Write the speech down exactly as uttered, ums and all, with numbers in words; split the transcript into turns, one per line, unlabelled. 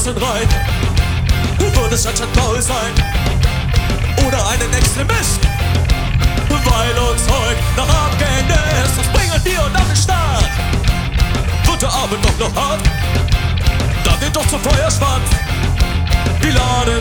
Schwarzen rein. Wird es anstatt Paul sein oder einen Extremist, weil uns heute nach Abgänge ist. Was bringen wir und an den Start? Wird der Abend doch noch hart? Dann geht doch zum Feuerschwanz.